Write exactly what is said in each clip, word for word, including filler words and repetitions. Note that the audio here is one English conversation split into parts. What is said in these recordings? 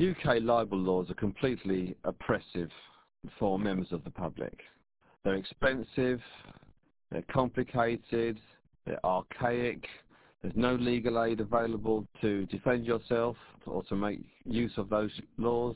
U K libel laws are completely oppressive for members of the public. They're expensive, they're complicated, they're archaic, there's no legal aid available to defend yourself or to make use of those laws.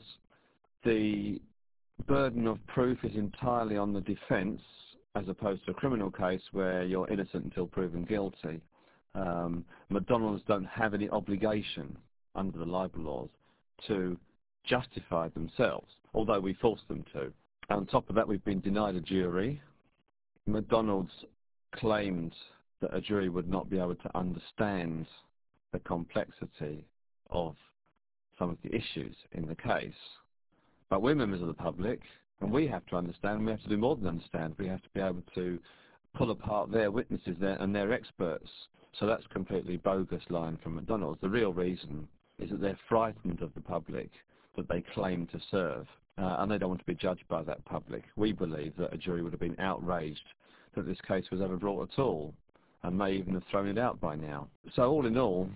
The burden of proof is entirely on the defence, as opposed to a criminal case where you're innocent until proven guilty. Um, McDonald's don't have any obligation under the libel laws to justify themselves, although we force them to. On top of that, we've been denied a jury. McDonald's claimed that a jury would not be able to understand the complexity of some of the issues in the case. But we're members of the public, and we have to understand, we have to do more than understand. We have to be able to pull apart their witnesses there and their experts. So that's a completely bogus line from McDonald's. The real reason is that they're frightened of the public that they claim to serve, uh, and they don't want to be judged by that public. We believe that a jury would have been outraged that this case was ever brought at all, and may even have thrown it out by now. So all in all,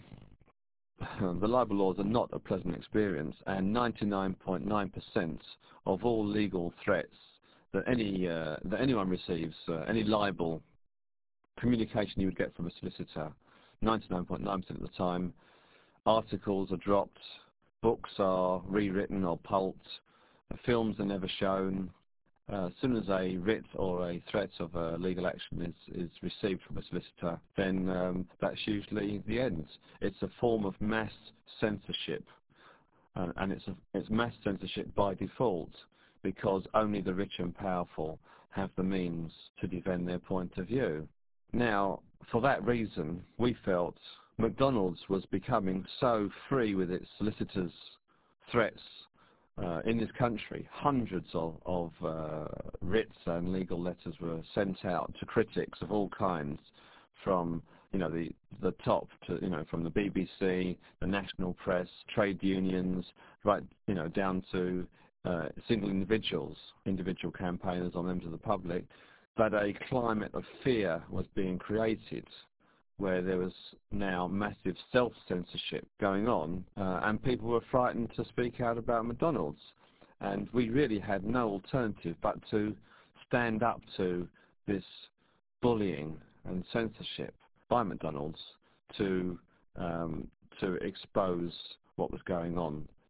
the libel laws are not a pleasant experience, and ninety-nine point nine percent of all legal threats that any uh, that anyone receives, uh, any libel communication you would get from a solicitor, ninety-nine point nine percent of the time, articles are dropped, books are rewritten or pulped, films are never shown. Uh, as soon as a writ or a threat of a legal action is, is received from a solicitor, then um, that's usually the end. It's a form of mass censorship, uh, and it's, a, it's mass censorship by default, because only the rich and powerful have the means to defend their point of view. Now, for that reason, we felt McDonald's was becoming so free with its solicitors' threats uh, in this country. Hundreds of, of uh, writs and legal letters were sent out to critics of all kinds, from you know the the top to you know from the B B C, the national press, trade unions, right you know down to uh, single individuals, individual campaigners or members of the public. That a climate of fear was being created, where there was now massive self-censorship going on, uh, and people were frightened to speak out about McDonald's. And we really had no alternative but to stand up to this bullying and censorship by McDonald's to, um, to expose what was going on.